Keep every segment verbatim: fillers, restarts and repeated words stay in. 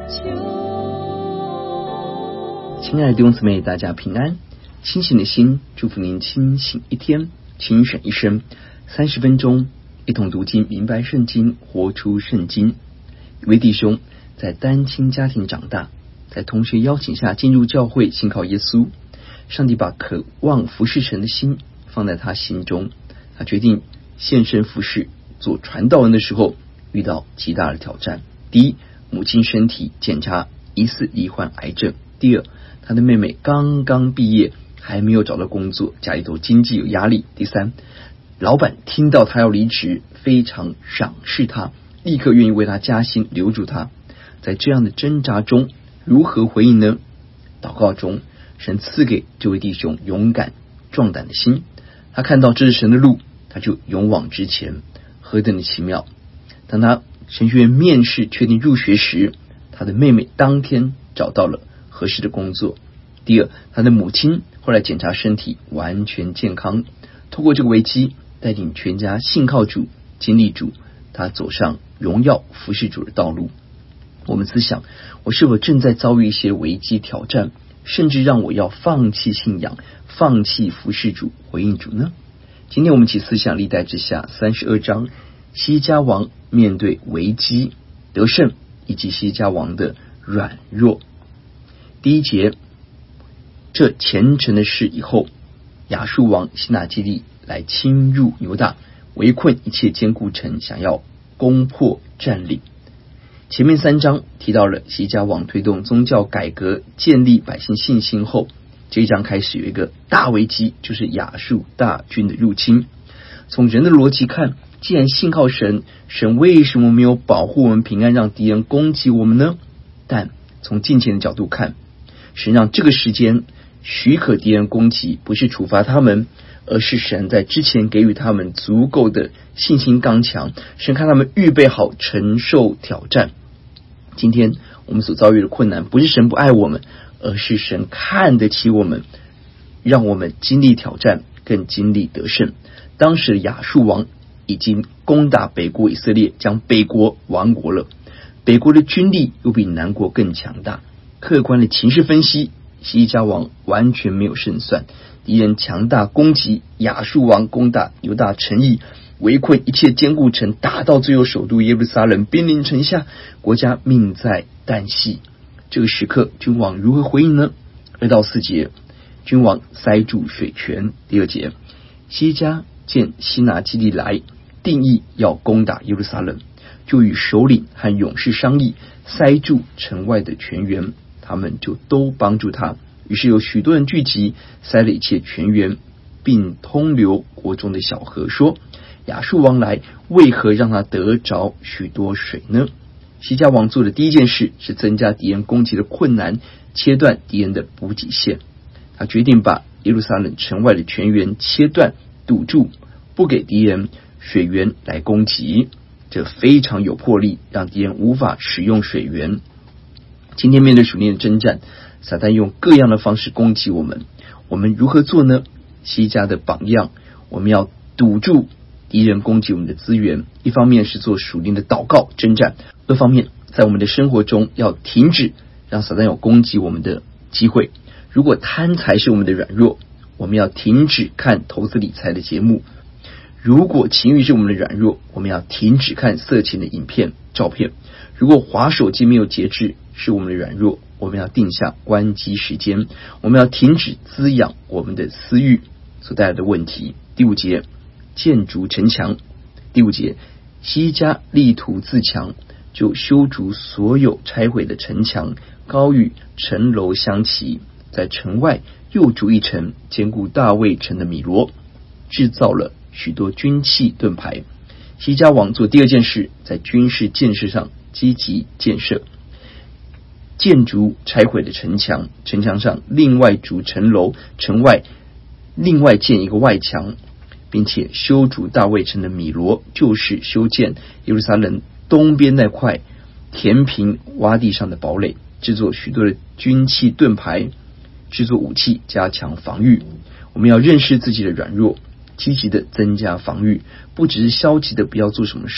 亲爱的弟兄姊妹，大家平安。清醒的心，祝福您清醒一天，清选一生。三十分钟，一同读经，明白圣经，活出圣经。一位弟兄在单亲家庭长大，在同学邀请下进入教会，信靠耶稣。上帝把渴望服侍神的心放在他心中，他决定献身服侍，做传道人的时候遇到极大的挑战。第一，母亲身体检查疑似罹患癌症；第二，他的妹妹刚刚毕业，还没有找到工作，家里头经济有压力；第三，老板听到他要离职，非常赏识他，立刻愿意为他加薪，留住他。在这样的挣扎中，如何回应呢？祷告中，神赐给这位弟兄勇敢壮胆的心，他看到这是神的路，他就勇往直前，何等的奇妙！当他神学院面试确定入学时，他的妹妹当天找到了合适的工作。第二，他的母亲后来检查身体完全健康，透过这个危机，带领全家信靠主，经历主，他走上荣耀服侍主的道路。我们思想，我是否正在遭遇一些危机挑战，甚至让我要放弃信仰，放弃服侍主，回应主呢？今天我们一起思想历代志下三十二章，西家王面对危机得胜，以及西家王的软弱。第一节，这虔诚的事以后，亚述王西拿基立来侵入犹大，围困一切坚固城，想要攻破占领。前面三章提到了西家王推动宗教改革，建立百姓信心后，这一章开始有一个大危机，就是亚述大军的入侵。从人的逻辑看，既然信靠神，神为什么没有保护我们平安，让敌人攻击我们呢？但从金钱的角度看，神让这个时间许可敌人攻击，不是处罚他们，而是神在之前给予他们足够的信心刚强，神看他们预备好承受挑战。今天我们所遭遇的困难，不是神不爱我们，而是神看得起我们，让我们经历挑战，更经历得胜。当时的亚述王已经攻打北国以色列，将北国亡国了。北国的军力又比南国更强大，客观的情势分析，西家王完全没有胜算，敌人强大攻击，亚述王攻打犹大城邑，围困一切坚固城，打到最后首都耶路撒冷，兵临城下，国家命在旦夕。这个时刻，君王如何回应呢？二到四节，君王塞住水泉。第二节，西家见西拿基立来，定义要攻打耶路撒冷，就与首领和勇士商议，塞住城外的泉源，他们就都帮助他。于是有许多人聚集，塞了一切泉源，并通流国中的小河，说：亚述王来，为何让他得着许多水呢？西家王做的第一件事是增加敌人攻击的困难，切断敌人的补给线。他决定把耶路撒冷城外的泉源切断，堵住，不给敌人水源来攻击。这非常有魄力，让敌人无法使用水源。今天面对属灵的征战，撒旦用各样的方式攻击我们，我们如何做呢？西家的榜样，我们要堵住敌人攻击我们的资源，一方面是做属灵的祷告征战，二方面在我们的生活中要停止让撒旦有攻击我们的机会。如果贪财是我们的软弱，我们要停止看投资理财的节目；如果情欲是我们的软弱，我们要停止看色情的影片照片；如果滑手机没有节制是我们的软弱，我们要定下关机时间，我们要停止滋养我们的私欲所带来的问题。第五节，建筑城墙。第五节，西家力图自强，就修筑所有拆毁的城墙，高与城楼相齐，在城外又筑一城，坚固大卫城的米罗，制造了许多军器盾牌。西家王做第二件事，在军事建设上积极建设，建筑拆毁的城墙，城墙上另外筑城楼，城外另外建一个外墙，并且修筑大卫城的米罗，就是修建耶路撒冷东边那块填平洼地上的堡垒，制作许多的军器盾牌，制作武器，加强防御。我们要认识自己的软弱，积极的增加防御，不只是消极的不要做什么事，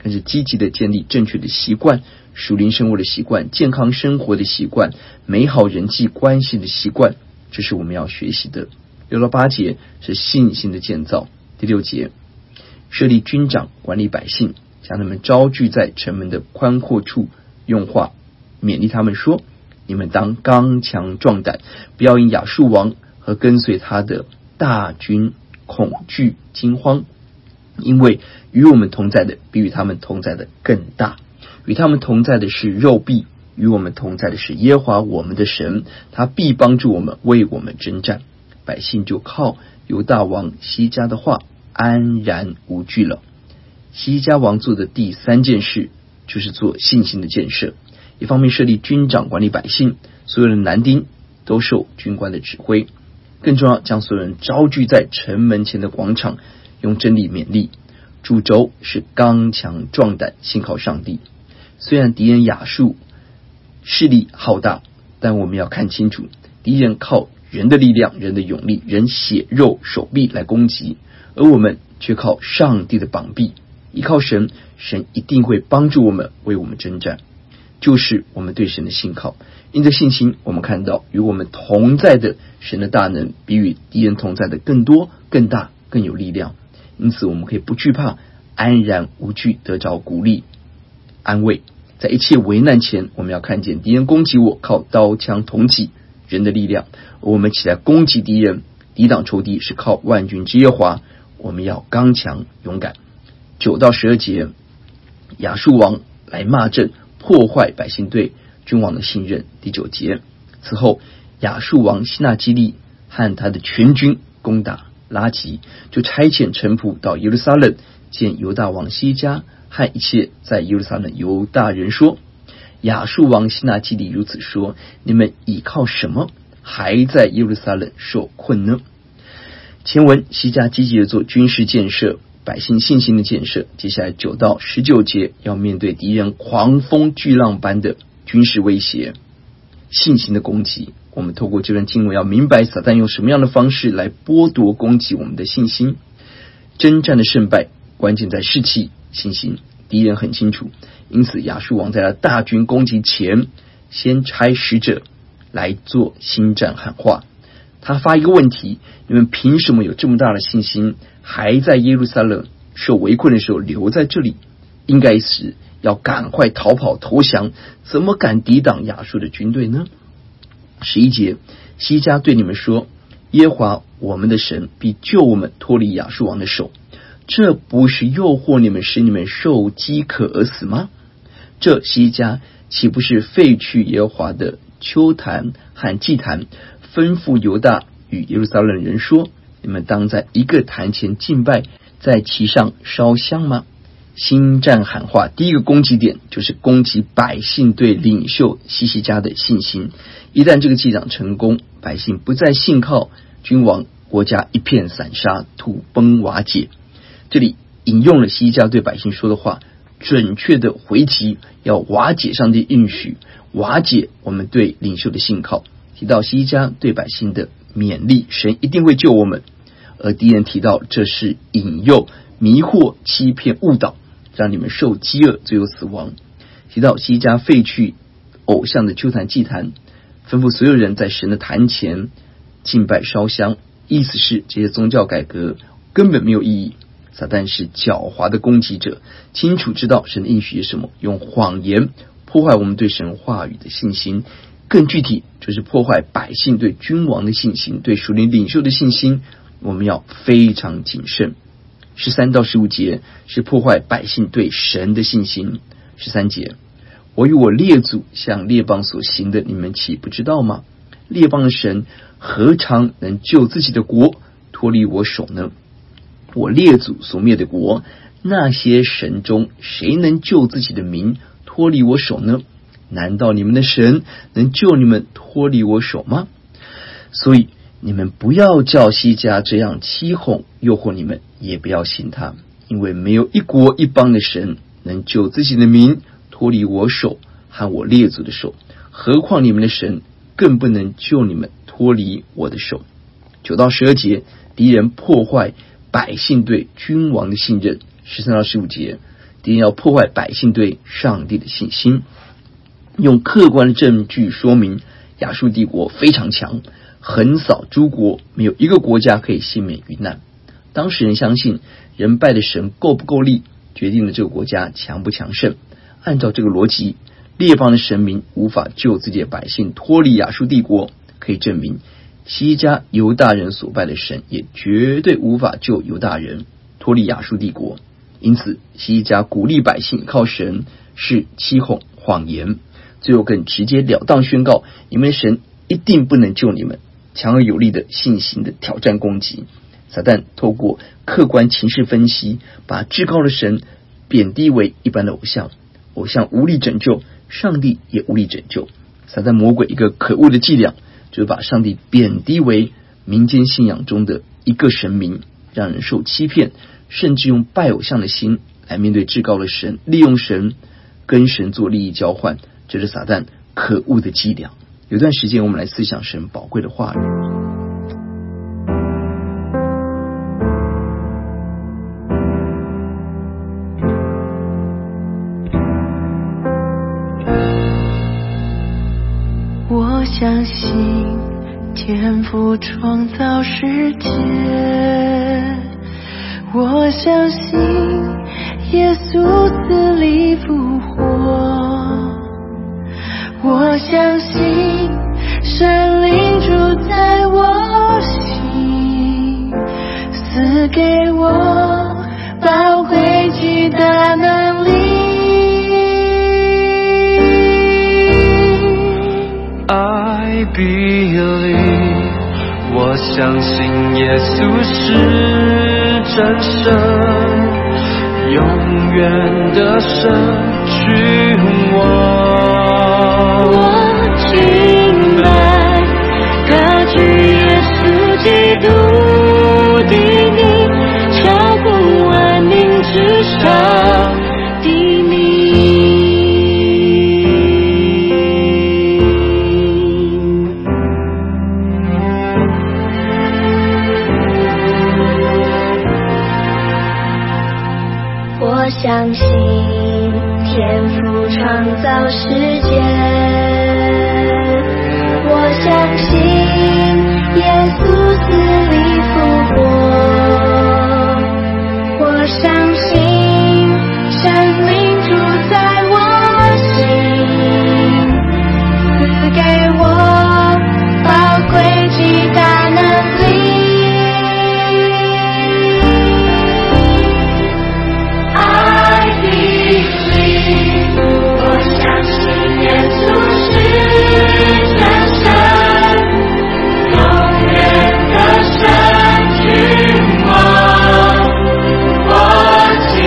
更是积极的建立正确的习惯，属灵生活的习惯，健康生活的习惯，美好人际关系的习惯，这是我们要学习的。六到八节是信心的建造。第六节，设立军长管理百姓，将他们招聚在城门的宽阔处，用话勉励他们说，你们当刚强壮胆，不要因亚述王和跟随他的大军恐惧惊慌，因为与我们同在的比与他们同在的更大，与他们同在的是肉臂，与我们同在的是耶和华我们的神，他必帮助我们，为我们征战。百姓就靠犹大王西家的话安然无惧了。西家王做的第三件事就是做信心的建设，一方面设立军长管理百姓，所有的男丁都受军官的指挥，更重要，将所有人招聚在城门前的广场，用真理勉励。主轴是刚强壮胆，信靠上帝。虽然敌人亚述势力浩大，但我们要看清楚，敌人靠人的力量，人的勇力，人血肉手臂来攻击，而我们却靠上帝的膀臂，依靠神，神一定会帮助我们，为我们征战，就是我们对神的信靠。因着信心，我们看到与我们同在的神的大能，比与敌人同在的更多、更大、更有力量。因此我们可以不惧怕，安然无惧，得着鼓励安慰。在一切危难前，我们要看见敌人攻击我，靠刀枪铜戟人的力量，而我们起来攻击敌人，抵挡仇敌，是靠万军之耶和华。我们要刚强勇敢。九到十二节，亚述王来骂阵，破坏百姓对君王的信任。第九节，此后亚述王西拿基利和他的全军攻打拉吉，就差遣臣仆到耶路撒冷，见犹大王西家和一切在耶路撒冷犹大人说，亚述王西拿基利如此说，你们倚靠什么，还在耶路撒冷受困呢？前文西家积极的做军事建设，百姓信心的建设。接下来九到十九节要面对敌人狂风巨浪般的军事威胁，信心的攻击。我们透过这段经文要明白撒旦用什么样的方式来剥夺攻击我们的信心。征战的胜败关键在士气信心，敌人很清楚，因此亚述王在他大军攻击前，先差使者来做心战喊话。他发一个问题，你们凭什么有这么大的信心，还在耶路撒冷受围困的时候留在这里？应该是要赶快逃跑投降，怎么敢抵挡亚述的军队呢？十一节，西家对你们说，耶和华我们的神必救我们脱离亚述王的手，这不是诱惑你们，使你们受饥渴而死吗？这西家岂不是废去耶和华的丘坛和祭坛，吩咐犹大与耶路撒冷人说，你们当在一个坛前敬拜，在其上烧香吗？心战喊话，第一个攻击点就是攻击百姓对领袖西西家的信心。一旦这个计长成功，百姓不再信靠君王，国家一片散沙，土崩瓦解。这里引用了西家对百姓说的话，准确的回击，要瓦解上帝应许，瓦解我们对领袖的信靠。提到西家对百姓的勉励，神一定会救我们。而敌人提到这是引诱、迷惑、欺骗、误导，让你们受饥饿，最后死亡。提到西家废去偶像的丘坛祭坛，吩咐所有人在神的坛前敬拜烧香，意思是这些宗教改革根本没有意义。撒旦是狡猾的攻击者，清楚知道神的应许是什么，用谎言破坏我们对神话语的信心，更具体就是破坏百姓对君王的信心，对属灵领袖的信心。我们要非常谨慎。十三到十五节是破坏百姓对神的信心。十三节，我与我列祖向列邦所行的，你们岂不知道吗？列邦的神何尝能救自己的国脱离我手呢？我列祖所灭的国，那些神中谁能救自己的民脱离我手呢？难道你们的神能救你们脱离我手吗？所以你们不要叫西家这样欺哄诱惑你们，也不要信他，因为没有一国一邦的神能救自己的民脱离我手和我列祖的手，何况你们的神更不能救你们脱离我的手。九到十二节，敌人破坏百姓对君王的信任。十三到十五节， 敌人要破坏百姓对上帝的信心。用客观的证据说明亚述帝国非常强，横扫诸国，没有一个国家可以幸免于难。当时人相信人拜的神够不够力，决定了这个国家强不强盛。按照这个逻辑，列邦的神明无法救自己的百姓脱离亚述帝国，可以证明西西家犹大人所拜的神也绝对无法救犹大人脱离亚述帝国。因此西西家鼓励百姓靠神是欺哄谎言，最后更直截了当宣告你们的神一定不能救你们，强而有力的信心的挑战攻击。撒旦透过客观情势分析，把至高的神贬低为一般的偶像，偶像无力拯救，上帝也无力拯救。撒旦魔鬼一个可恶的伎俩，就是把上帝贬低为民间信仰中的一个神明，让人受欺骗，甚至用拜偶像的心来面对至高的神，利用神跟神做利益交换，这是撒旦可恶的伎俩。有段时间我们来思想神宝贵的话语。 我相信天父创造世界，我相信耶稣死里复活，我相信神灵住在我心，赐给我宝贵极大能力。 I believe， 我相信耶稣是真神，永远的神君王。 我敬拜高举耶稣基督的名，超过万民之上的名。我相信天父创造世界，我相信耶稣死里复活，我相信神灵住在我心，赐给我宝贵极大能力。 我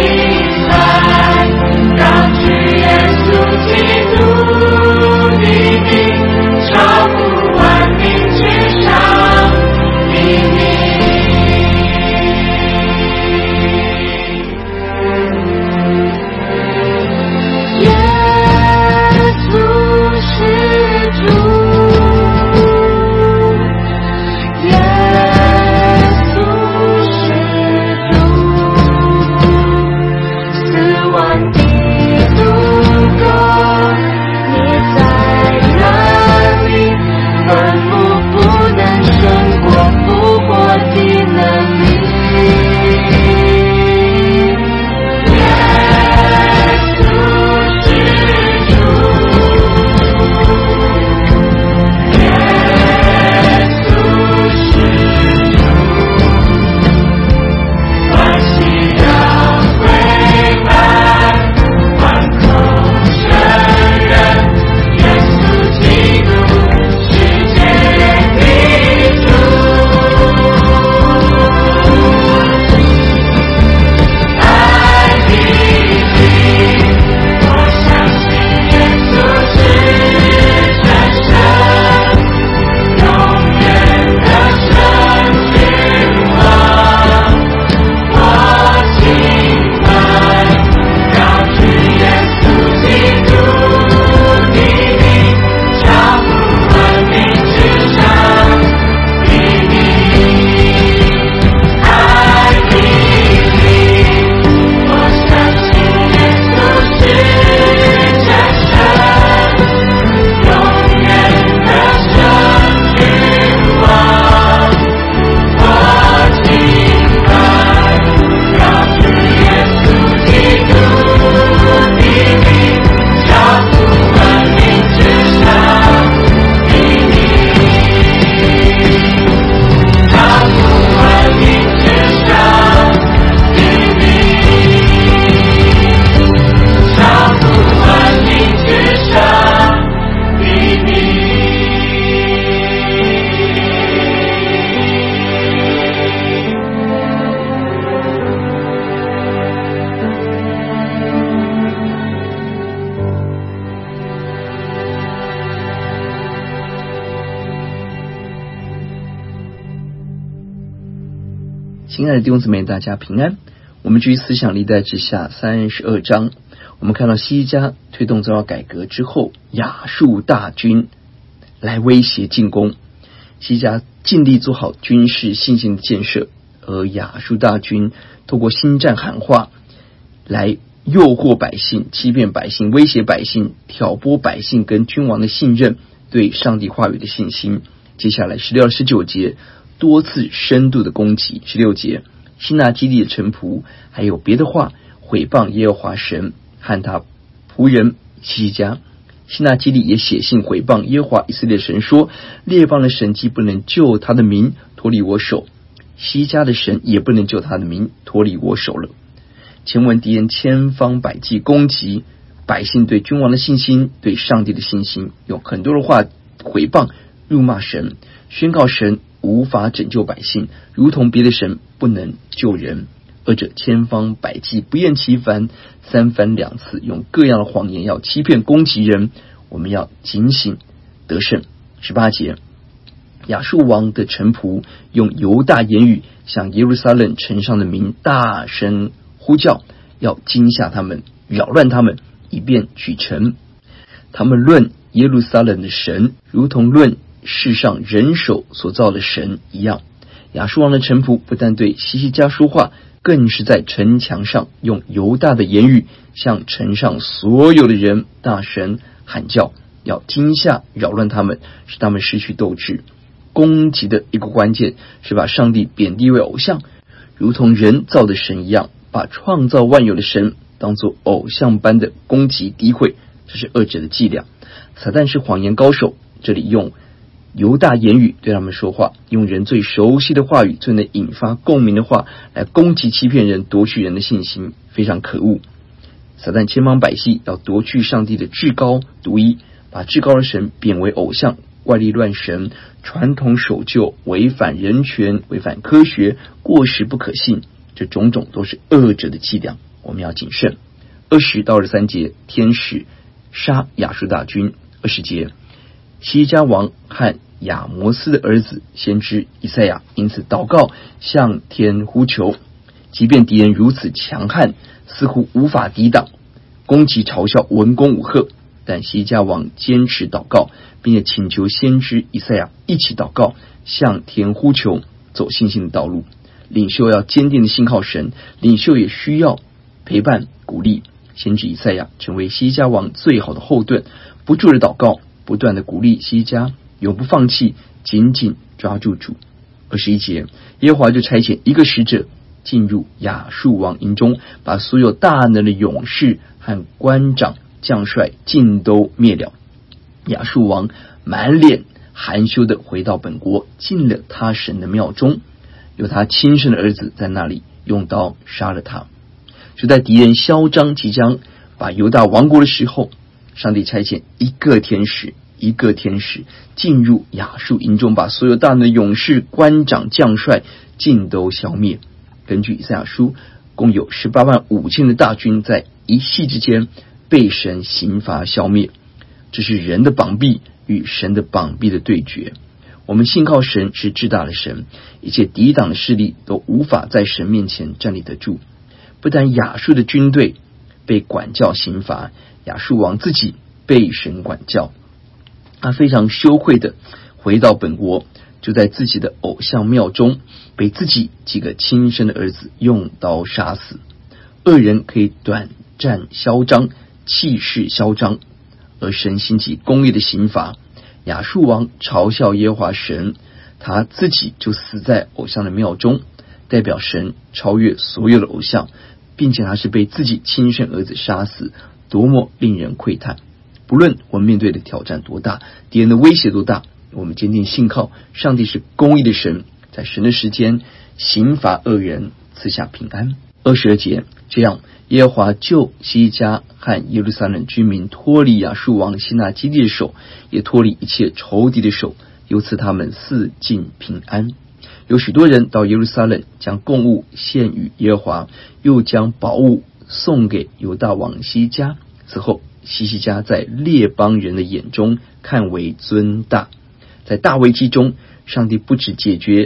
亲爱的弟兄姊妹，大家平安。我们至于思想历代志下三十二章，我们看到西家推动宗教改革之后，亚述大军来威胁进攻。西家尽力做好军事信心的建设，而亚述大军透过心战喊话来诱惑百姓，欺骗百姓，威胁百姓，挑拨百姓跟君王的信任，对上帝话语的信心。接下来十六到十九节多次深度的攻击。十六节，西拿基立的臣仆还有别的话毁谤耶和华神和他仆人西家。西拿基立也写信毁谤耶和华以色列神，说列邦的神既不能救他的民脱离我手，西家的神也不能救他的民脱离我手了。前文敌人千方百计攻击百姓对君王的信心，对上帝的信心，用很多的话毁谤辱骂神，宣告神无法拯救百姓，如同别的神不能救人。二者千方百计，不厌其烦，三番两次用各样的谎言要欺骗攻击人，我们要警醒得胜。十八节，亚述王的臣仆用犹大言语向耶路撒冷城上的民大声呼叫，要惊吓他们，扰乱他们，以便取城。他们论耶路撒冷的神，如同论世上人手所造的神一样。亚述王的臣仆不但对西西家说话，更是在城墙上用犹大的言语向城上所有的人大声喊叫，要惊吓扰乱他们，使他们失去斗志。攻击的一个关键是把上帝贬低为偶像，如同人造的神一样，把创造万有的神当作偶像般的攻击诋毁，这是恶者的伎俩。撒旦是谎言高手，这里用犹大言语对他们说话，用人最熟悉的话语，最能引发共鸣的话来攻击欺骗人，夺取人的信心，非常可恶。撒旦千方百计要夺去上帝的至高独一，把至高的神贬为偶像，怪力乱神，传统守旧，违反人权，违反科学，过时不可信，这种种都是恶者的伎俩，我们要谨慎。二十到二十三节，天使杀亚述大军。二十节，西家王和亚摩斯的儿子先知以赛亚因此祷告，向天呼求，即便敌人如此强悍，似乎无法抵挡，攻击嘲笑，文攻武吓，但西家王坚持祷告，并且请求先知以赛亚一起祷告，向天呼求，走信心的道路。领袖要坚定的信靠神，领袖也需要陪伴鼓励。先知以赛亚成为西家王最好的后盾，不住的祷告，不断的鼓励西家永不放弃，紧紧抓住主。二十一节，耶和华就差遣一个使者进入亚述王营中，把所有大能的勇士和官长将帅尽都灭了。亚述王满脸含羞的回到本国，进了他神的庙中，有他亲生的儿子在那里用刀杀了他。就在敌人嚣张即将把犹大亡国的时候，上帝差遣一个天使一个天使进入亚述营中，把所有大能的勇士、官长、将帅尽都消灭。根据以赛亚书，共有十八万五千的大军在一夕之间被神刑罚消灭。这是人的膀臂与神的膀臂的对决。我们信靠神是至大的神，一切抵挡的势力都无法在神面前站立得住。不但亚述的军队被管教刑罚，亚述王自己被神管教，他非常羞愧的回到本国，就在自己的偶像庙中被自己几个亲生的儿子用刀杀死。恶人可以短暂嚣张，气势嚣张，而神兴起公义的刑罚。亚述王嘲笑耶和华神，他自己就死在偶像的庙中，代表神超越所有的偶像，并且他是被自己亲生儿子杀死，多么令人喟叹。不论我们面对的挑战多大，敌人的威胁多大，我们坚定信靠上帝是公义的神，在神的时间刑罚恶人，赐下平安。二十二节，这样耶和华救西家和耶路撒冷居民脱离亚述王西拿基立的手，也脱离一切仇敌的手，又赐他们四境平安。有许多人到耶路撒冷，将供物献与耶和华，又将宝物送给犹大王西家。此后西西家在列邦人的眼中看为尊大。在大危机中，上帝不只解决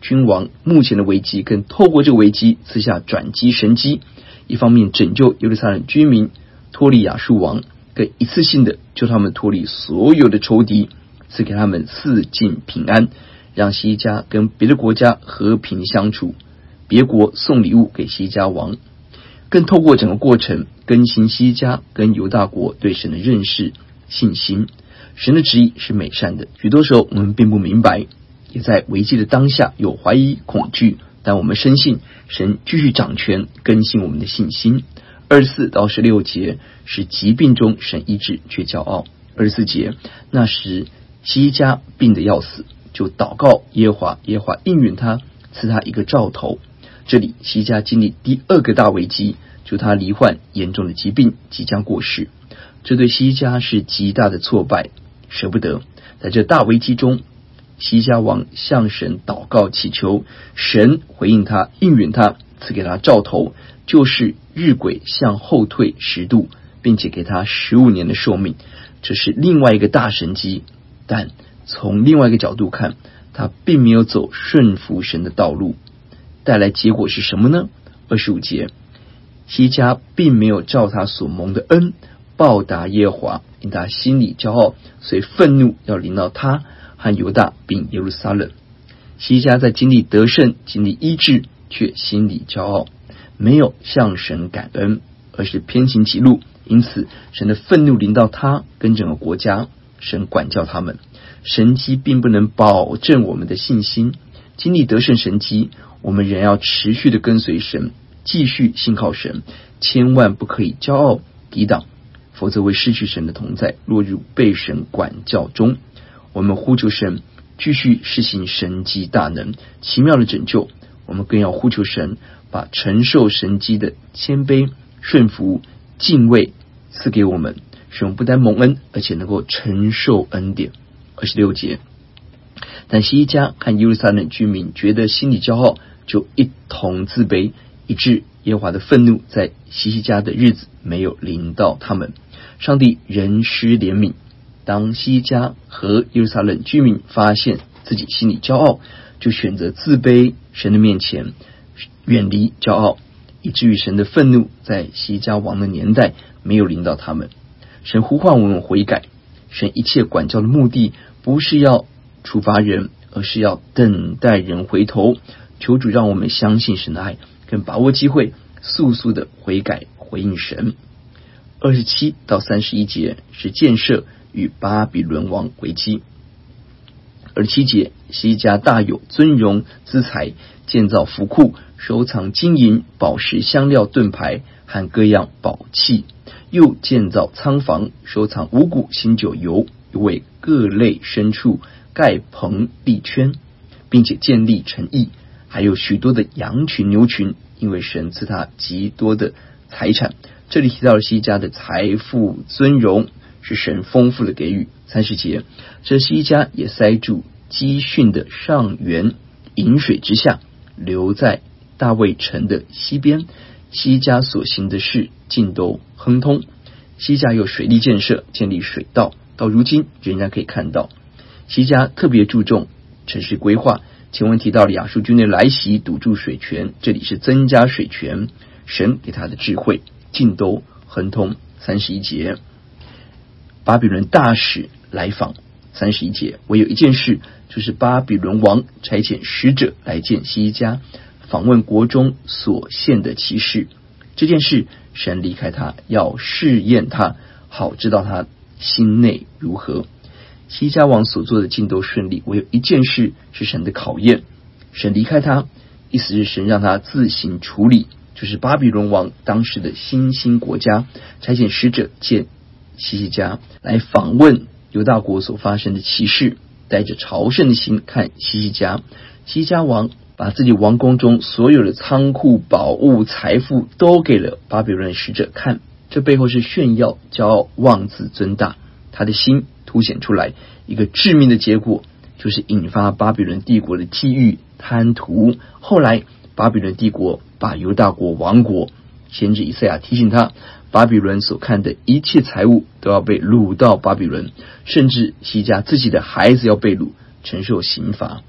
君王目前的危机，更透过这个危机赐下转机神机，一方面拯救耶路撒冷居民脱离亚述王，更一次性的救他们脱离所有的仇敌，赐给他们四境平安，让西西家跟别的国家和平相处，别国送礼物给西西家王，更透过整个过程更新西西家跟犹大国对神的认识信心。神的旨意是美善的，许多时候我们并不明白，也在危机的当下有怀疑恐惧，但我们深信神继续掌权，更新我们的信心。二十四到十六节是疾病中神医治却骄傲。二十四节，那时西西家病得要死，就祷告耶和华，耶和华应允他，赐他一个兆头。这里西西家经历第二个大危机，就他罹患严重的疾病，即将过世。这对西西家是极大的挫败，舍不得。在这大危机中，西西家王向神祷告祈求，神回应他，应允他，赐给他兆头，就是日晷向后退十度，并且给他十五年的寿命。这是另外一个大神迹，但从另外一个角度看，他并没有走顺服神的道路，带来结果是什么呢？二十五节，西西家并没有照他所蒙的恩报答耶和华，因他心里骄傲，所以愤怒要临到他和犹大并耶路撒冷。西西家在经历得胜、经历医治，却心里骄傲，没有向神感恩，而是偏行己路，因此神的愤怒临到他跟整个国家，神管教他们。神迹并不能保证我们的信心，经历得胜神迹，我们仍要持续的跟随神，继续信靠神，千万不可以骄傲抵挡，否则会失去神的同在，落入被神管教中。我们呼求神继续施行神迹大能奇妙的拯救，我们更要呼求神把承受神迹的谦卑、顺服、敬畏赐给我们，使我们不但蒙恩，而且能够承受恩典。二十六节，但西西家和耶路撒冷居民觉得心里骄傲，就一同自卑，以致耶和华的愤怒在西西家的日子没有临到他们。上帝仍施怜悯，当西西家和耶路撒冷居民发现自己心里骄傲，就选择自卑，神的面前远离骄傲，以至于神的愤怒在西西家王的年代没有临到他们。神呼唤我们悔改，神一切管教的目的不是要处罚人，而是要等待人回头。求主让我们相信神的爱，更把握机会，速速的悔改回应神。二十七到三十一节是建设与巴比伦王危机。二十七节，西西家大有尊荣资财，建造府库，收藏金银、宝石、香料、盾牌和各样宝器，又建造仓房，收藏五谷、新酒、油，又为各类牲畜盖棚立圈，并且建立城邑，还有许多的羊群、牛群，因为神赐他极多的财产。这里提到了西西家的财富尊荣，是神丰富的给予。三十节，这西西家也塞住基训的上源饮水之下，留在大卫城的西边。西西家所行的事尽都亨通。西西家有水利建设，建立水道，到如今仍然可以看到。西西家特别注重城市规划，前文提到了亚述军队来袭，堵住水泉，这里是增加水泉，神给他的智慧尽都亨通。三十一节，巴比伦大使来访。三十一节，唯有一件事，就是巴比伦王差遣使者来见西西家，访问国中所献的奇事。这件事神离开他，要试验他，好知道他心内如何。西西家王所做的尽都顺利，唯有一件事是神的考验，神离开他，意思是神让他自行处理，就是巴比伦王当时的新兴国家差遣使者见西西家，来访问犹大国所发生的奇事，带着朝圣的心看西西家。西西家王把自己王宫中所有的仓库、宝物、财富都给了巴比伦使者看，这背后是炫耀、骄傲、妄自尊大，他的心凸显出来，一个致命的结果就是引发巴比伦帝国的觊觎、贪图。后来巴比伦帝国把犹大国亡国，先知以赛亚提醒他，巴比伦所看的一切财物都要被掳到巴比伦，甚至西西家自己的孩子要被掳，承受刑罚。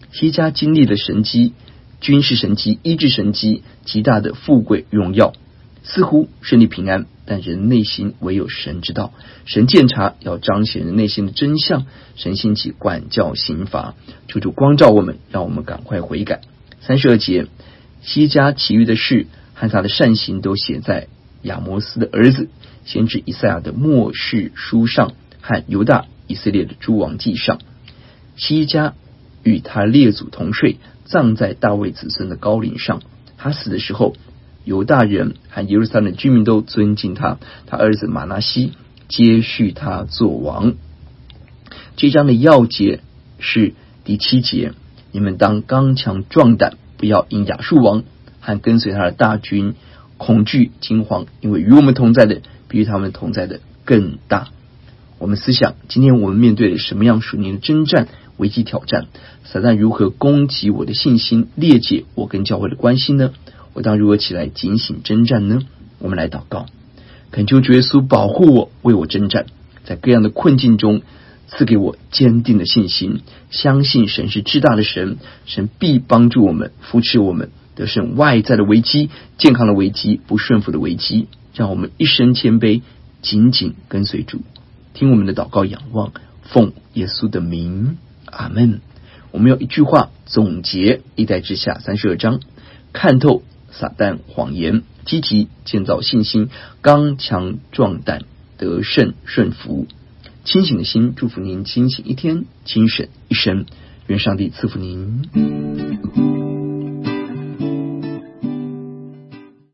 希西家经历了神迹、军事神迹、医治神迹、极大的富贵荣耀，似乎顺利平安，但人内心唯有神知道。神鉴察，要彰显人内心的真相。神兴起管教刑罚，求主光照我们，让我们赶快悔改。三十二节，希西家其余的事和他的善行都写在亚摩斯的儿子先知以赛亚的末世书上和犹大以色列的诸王记上。希西家与他列祖同睡，葬在大卫子孙的高陵上。他死的时候，犹大人和耶路撒冷居民都尊敬他，他儿子马拿西接续他做王。这章的要节是第七节，你们当刚强壮胆，不要因亚述王和跟随他的大军恐惧惊慌，因为与我们同在的比与他们同在的更大。我们思想，今天我们面对了什么样属灵的征战、危机挑战？撒旦如何攻击我的信心，裂解我跟教会的关系呢？我当如何起来警醒征战呢？我们来祷告，恳求主耶稣保护我，为我征战，在各样的困境中赐给我坚定的信心，相信神是至大的神，神必帮助我们，扶持我们得胜外在的危机、健康的危机、不顺服的危机，让我们一生谦卑，紧紧跟随主。听我们的祷告仰望，奉耶稣的名，阿们。我们用一句话总结历代志下三十二章：看透撒旦谎言，积极建造信心，刚强壮胆，得胜顺服。清醒的心，祝福您清醒一天，精神一生。愿上帝赐福您。